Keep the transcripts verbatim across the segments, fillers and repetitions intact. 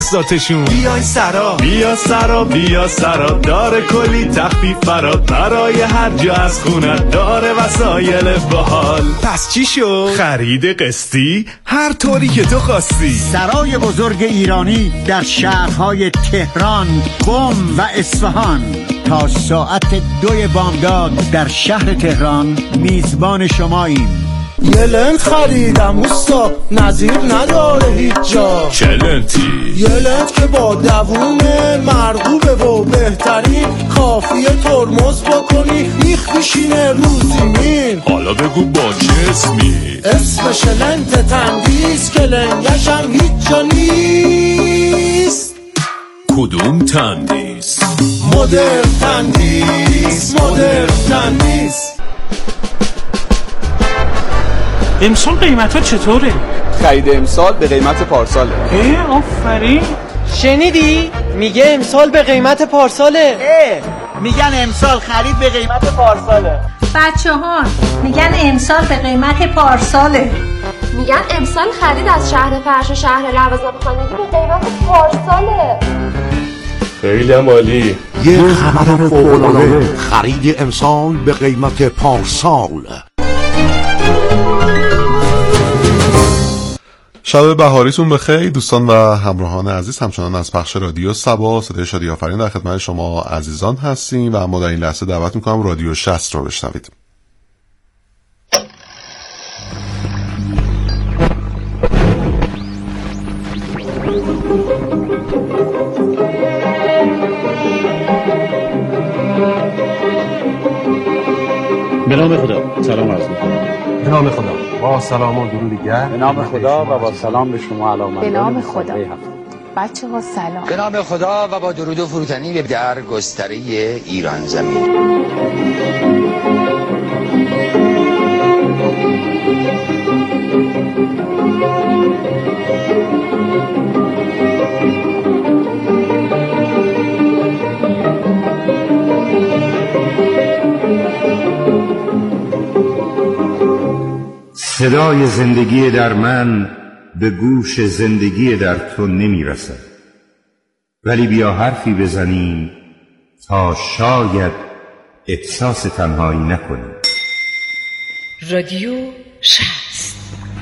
اقساطشون. بیای سرا بیا سرا بیا سرا، داره کلی تخفیف برات، برای هر جا از خونت داره وسایل باحال. پس چی شو؟ خرید قسطی هر طوری که تو خواستی. سرای بزرگ ایرانی در شهرهای تهران، قم و اصفهان تا ساعت دوی بامداد در شهر تهران میزبان شماییم. یه لنت خریدم اوستا، نظیر نداره هیچ جا. چه لنتی؟ یه لنت که با دوونه مرغوبه و بهترین، کافیه ترمز بکنی میخ میشینه رو زمین. حالا بگو با چه اسمی؟ اسمش لنت تندیس که لنگشم هیچ جا نیست. کدوم تندیس؟ مدرن تندیس، مدرن تندیس. امسال قیمت ها چطوره؟ خرید امسال به قیمت پارساله. اه آفرین. شنیدی؟ میگه امسال به قیمت پارساله. اه میگن امسال خرید به قیمت پارساله. بچه ها میگن امسال به قیمت پارساله. میگن امسال خرید از شهر فرش و شهر لوازم خانگی به قیمت پارساله. خیلی عالی. یه خبر فوق‌العاده، خرید امسال به قیمت پارسال. شب بهاریتون بخیر دوستان و همراهان عزیز. همچنان از پخش رادیو صبا صدای شادی آفرین در خدمت شما عزیزان هستیم و اما در این لحظه دعوت میکنم رادیو شصت رو بشنوید. به نام خدا سلام عرض میکنم. به نام خدا با سلام و درود دیگر. به نام خدا و با سلام به شما علاومندان. به نام خدا بچه ها سلام. به نام خدا و با درود و فروتنی به در گستره ایران زمین. صدای زندگی در من به گوش زندگی در تو نمی رسد، ولی بیا حرفی بزنیم تا شاید احساس تنهایی نکنیم. رادیو شصت.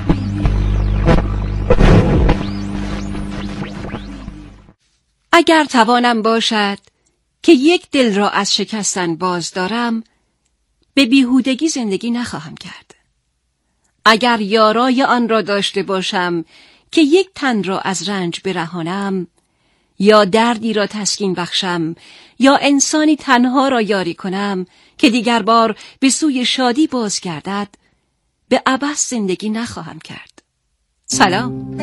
اگر توانم باشد که یک دل را از شکستن باز دارم، به بیهودگی زندگی نخواهم کرد. اگر یارای آن را داشته باشم که یک تن را از رنج برهانم، یا دردی را تسکین بخشم، یا انسانی تنها را یاری کنم که دیگر بار به سوی شادی باز گردد، به عبث زندگی نخواهم کرد. سلام.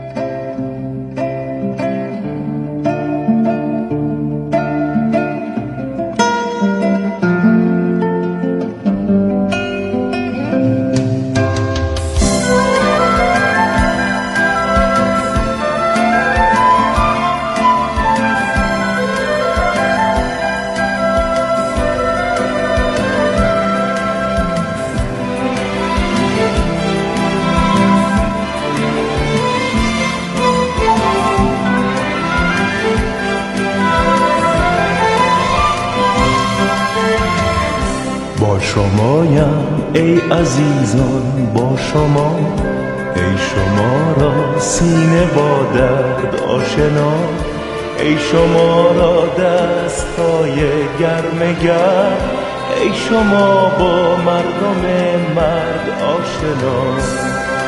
با شمایم ای عزیزان، با شما ای شما را سینه با درد آشنا، ای شما را دستای گرم گرم، ای شما با مردم مرد آشنا.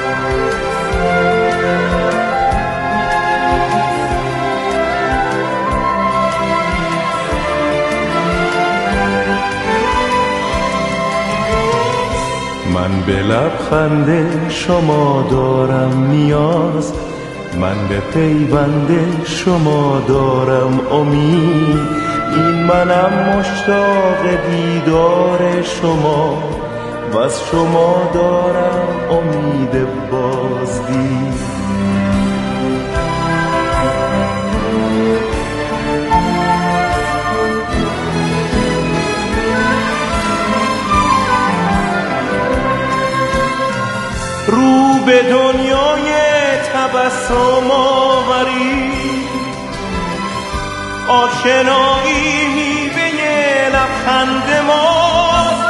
من به لبخند شما دارم نیاز، من به پیوند شما دارم امید، این منم مشتاق دیدار شما و از شما دارم امید بازدید. رو به دنیای تبسم آوری، آشنایی میوه لبخند ماست.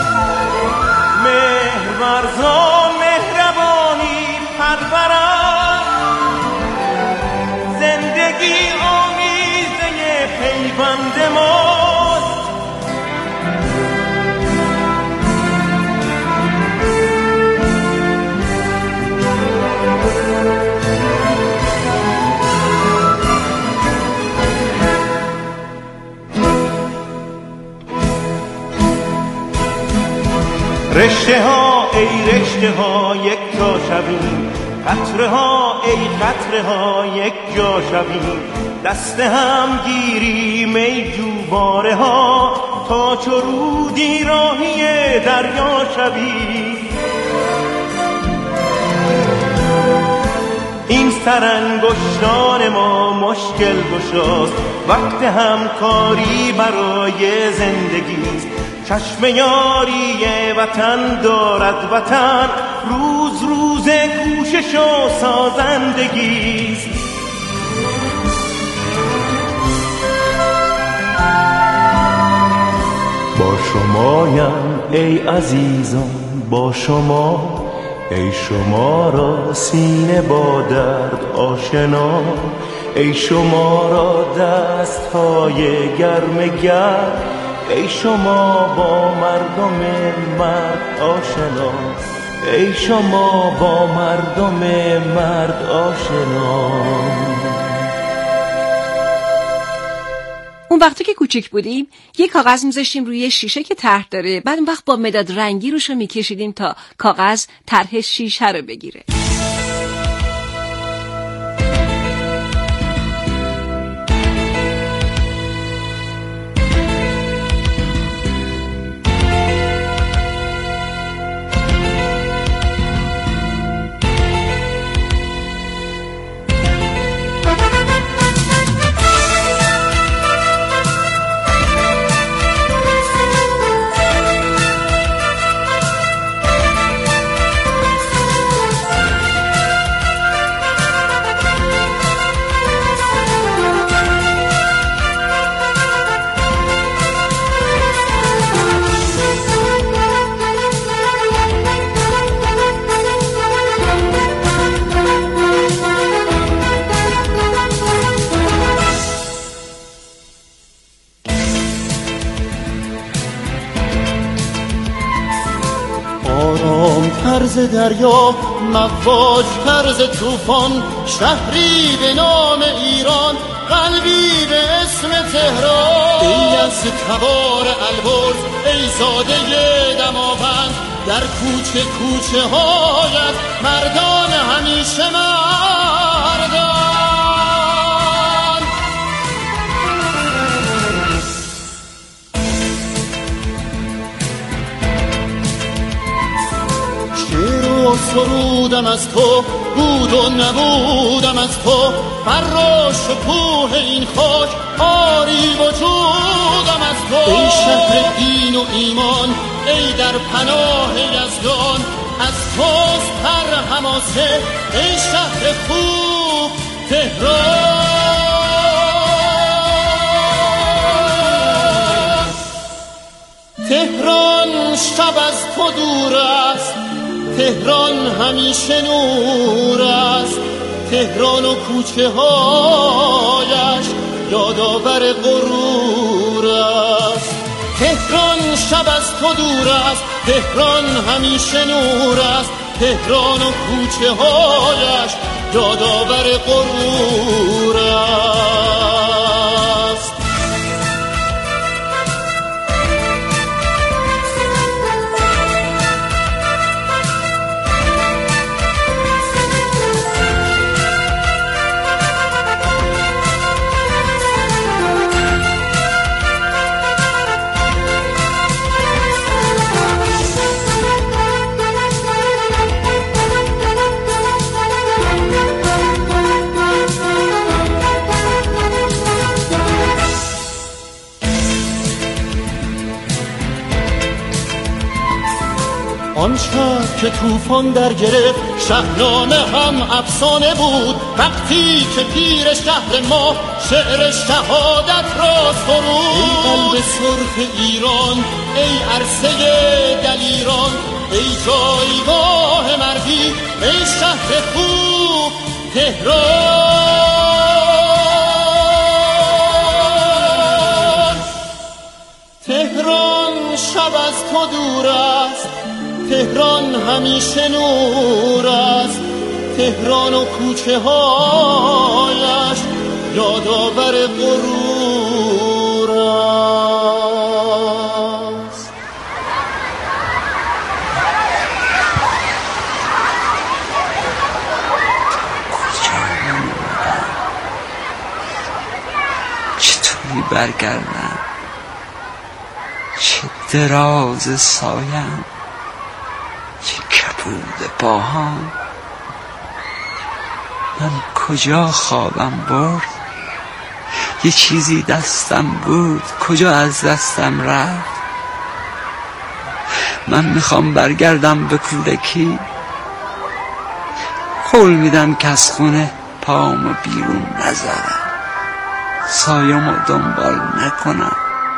مهرورزان مهربانی پرورم، زندگی آمیزه پیوند ماست. رشته ها ای رشته ها یک تا شویم، قطره ها ای قطره ها یک جا شویم. دست هم گیریم ای جوباره ها، تا چو رودی راهی دریا شویم. این سرانگشتان ما مشکل گشاست، وقت همکاری برای زندگیست. چشم یاری وطن دارد وطن، روز روز کوشش و سازندگیست. با شمایم ای عزیزان، با شما ای شما را سینه با درد آشنا، ای شما را دستهای گرم گرم، ای شما با مردم مرد آشنا، ای شما با مردم مرد آشنا. اون وقتی که کوچیک بودیم یه کاغذ میذاشتیم روی شیشه که طرح داره، بعد اون وقت با مداد رنگی روشو میکشیدیم تا کاغذ طرح شیشه رو بگیره. طرز دریا مواج طرز طوفان، شهری به نام ایران، قلبی به اسم تهران. ای از تبار البرز ای زاده دماوند، در کوچه کوچه هایت مردان همیشه مردان. سرودم از تو، بود و نبودم از تو، فراش و کوه این خاک، آری وجودم از تو. ای شهر دین و ایمان، ای در پناه یزدان، از توست هر حماسه، ای شهر خوب تهران. تهران شب از تو دور است، تهران همیشه نور است، تهران و کوچه هایش یادآور غرور است. تهران شب از تو دور است، تهران همیشه نور است، تهران و کوچه هایش یادآور غرور است. آن شب که طوفان در گرفت شهنامه هم افسانه بود، وقتی که پیر شهر ما شعر شهادت را سرود. ای قلب سرخ ایران، ای عرصه دلیران، ای جایگاه مردی، ای شهر خوب تهران. تهران شب از تو دور است، تهران همیشه نور است، تهران و کوچه هایش یادآور غرور است. چطوری برگردم؟ چه دراز سایم، چه کبود پاهام. من کجا خوابم برد؟ یه چیزی دستم بود کجا از دستم رفت؟ من میخوام برگردم به کودکی، قول میدم که از خونه پامو بیرون نذارم، سایمو دنبال نکنم.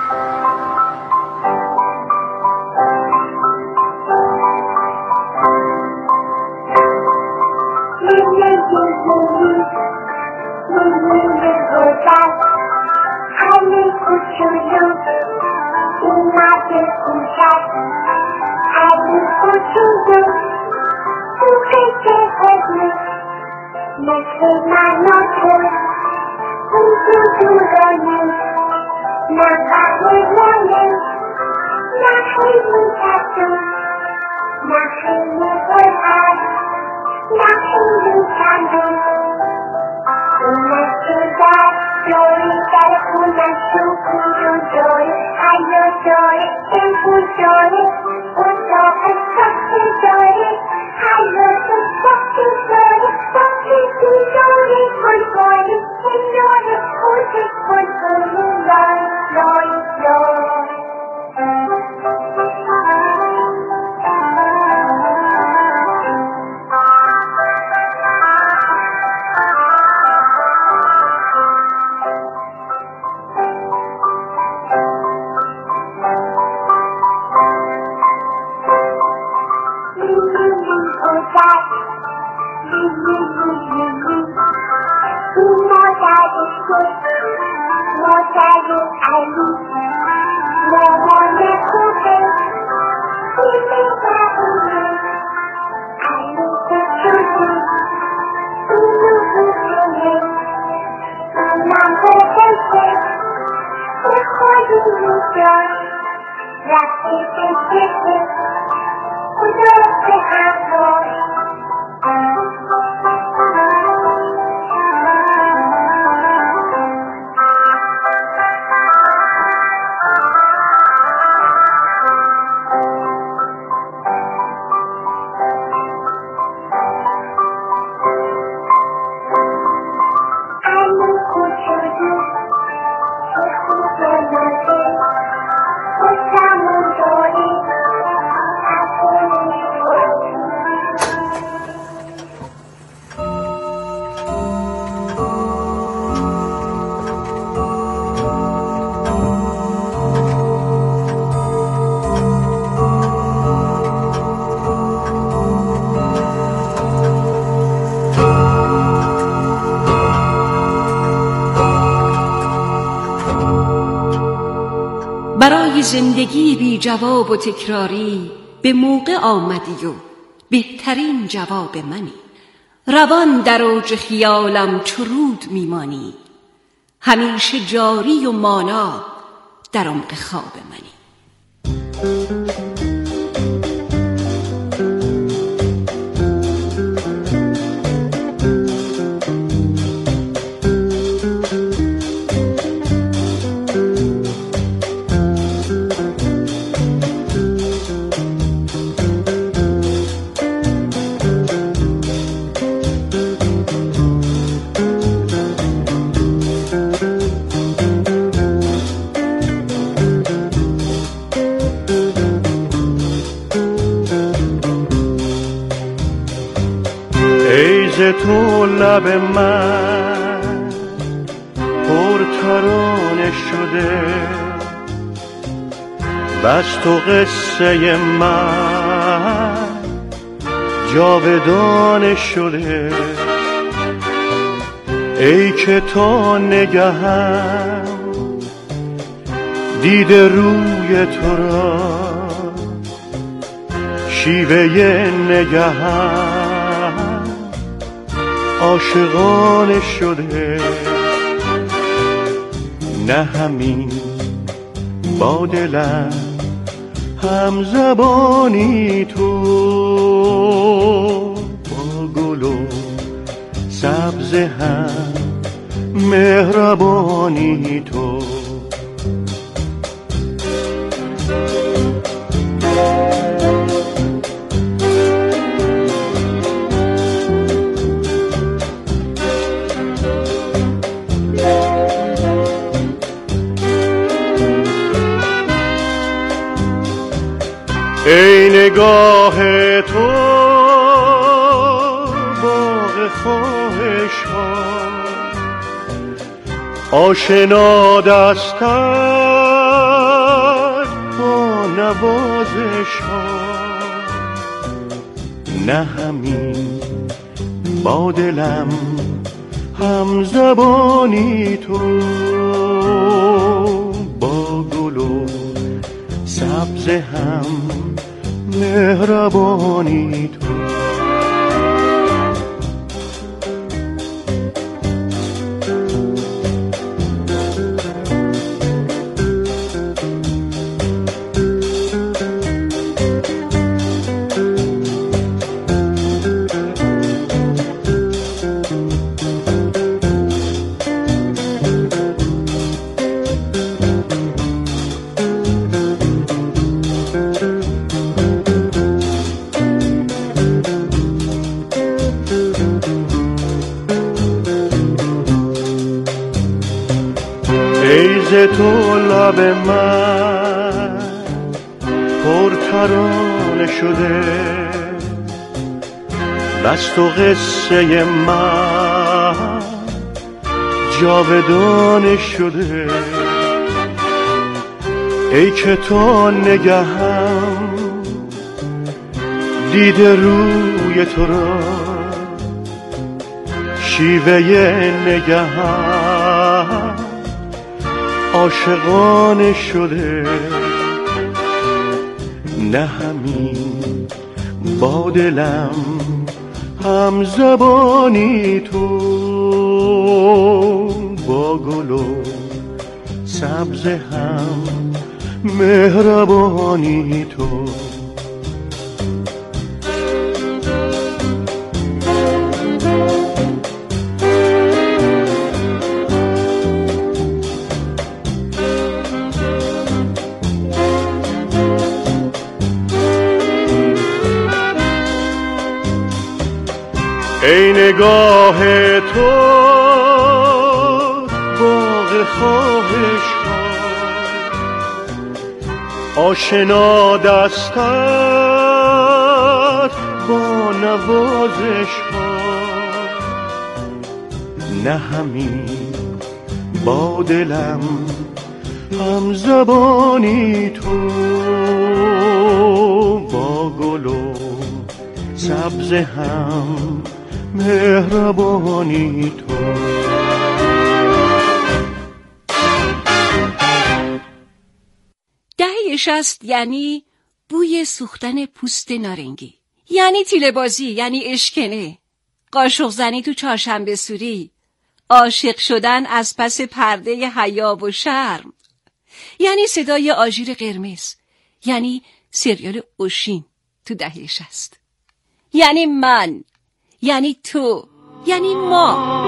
برای زندگی بی جواب و تکراری به موقع آمدی و بهترین جواب منی. روان در اوج خیالم چو رود میمانی، همیشه جاری و مانا در عمق خواب منی. تو لب من پرترانه شده، بس تو قصه من جاودانه شده. ای که تا نگهم دیده روی تو را، شیوه نگهم عاشقانه شده. نه همین با دلم هم زبانی تو، با گل و سبز هم مهربانی تو. ای نگاه تو باغ خواهش ها، آشنا دستت با نوازش ها. نه همین با دلم هم زبانی تو، با گل و سبز هم مهربانی تو. تو لب من پرترانه شده، بس تو قصه من جاودانه شده. ای که تا نگهم دیده روی تو را، شیوه نگهم عاشقانه شده. نه همین با دلم هم زبانی تو، با گل و سبز هم مهربانی تو. ای نگاه تو باغ خواهش ها، آشنا دستت با نوازش ها. نه همین با دلم هم زبانی تو، با گل و سبز هم مهربانی تو. دهه شصت یعنی بوی سوختن پوست نارنگی، یعنی تیله بازی، یعنی اشکنه، قاشق زنی تو چهارشنبه سوری، عاشق شدن از پس پرده حیا و شرم، یعنی صدای آژیر قرمز، یعنی سریال اوشین تو دهه شصت، یعنی من، یعنی تو، یعنی ما.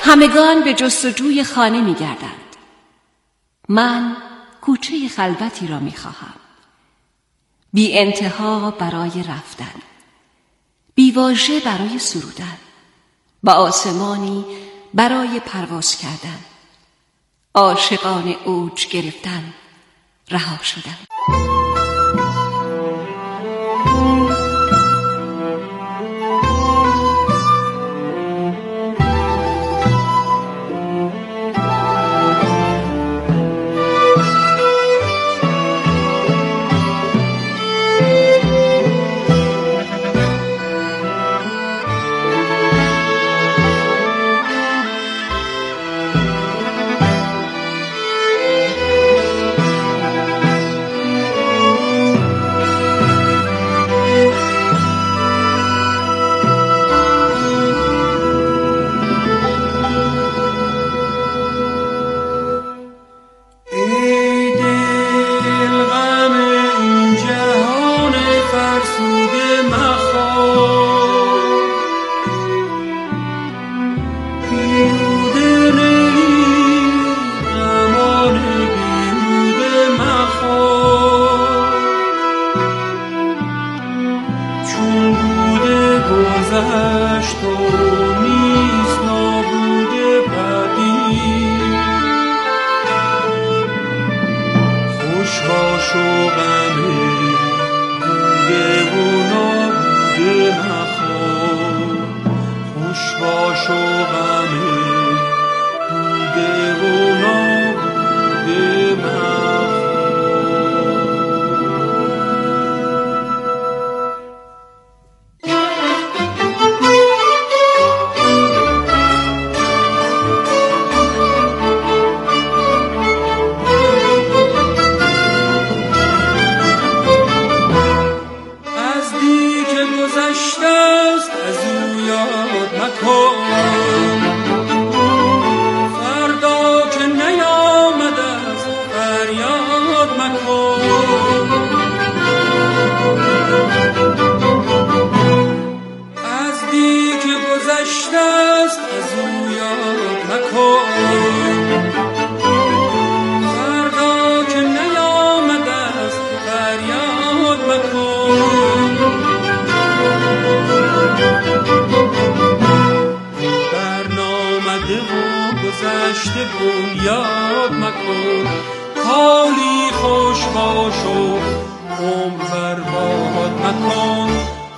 همگان به جستجوی خانه می گردند. من کوچه خلوتی را می خواهم. بی انتها برای رفتن، بی واژه برای سرودن، با آسمانی برای پرواز کردن، عاشقانه اوج گرفتن، رها شدن. یاد مکن حالی خوش باش و عمر برباد مکن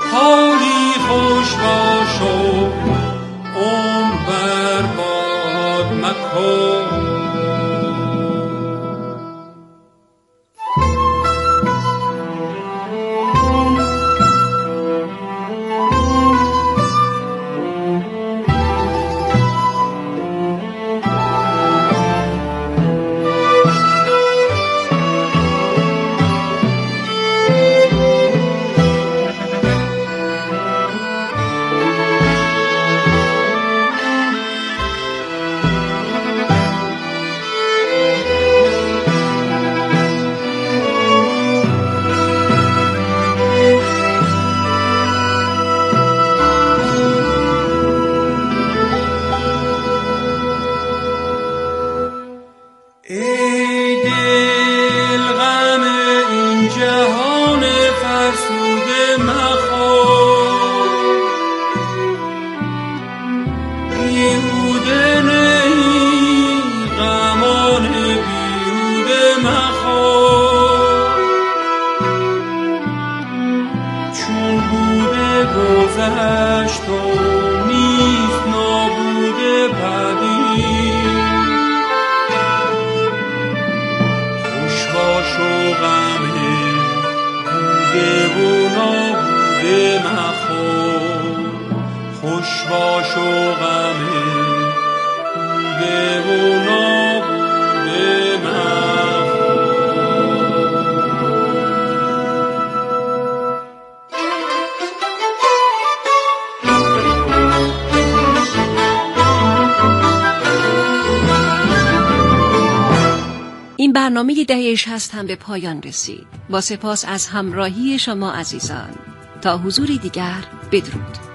حالی خوش باش و عمر برباد مکن. گذشت و نیست نابوده بعدی خوش باش و غم بوده و نابوده مخور خوش باش و غم بوده و نابوده مخور. این برنامه دهه شصت هم به پایان رسید. با سپاس از همراهی شما عزیزان. تا حضور دیگر، بدرود.